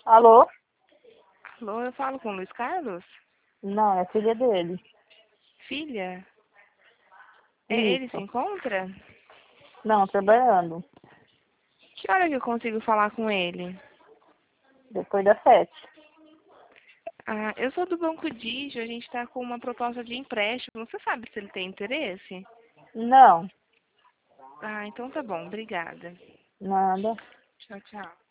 Alô? Alô, eu falo com o Luiz Carlos? Não, é filha dele. Filha? Ele se Isso. encontra? Não, trabalhando. Que hora que eu consigo falar com ele? Depois das 7. Ah, eu sou do Banco Digio, a gente está com uma proposta de empréstimo. Você sabe se ele tem interesse? Não, Ah, então tá bom, obrigada. nada. Tchau, tchau.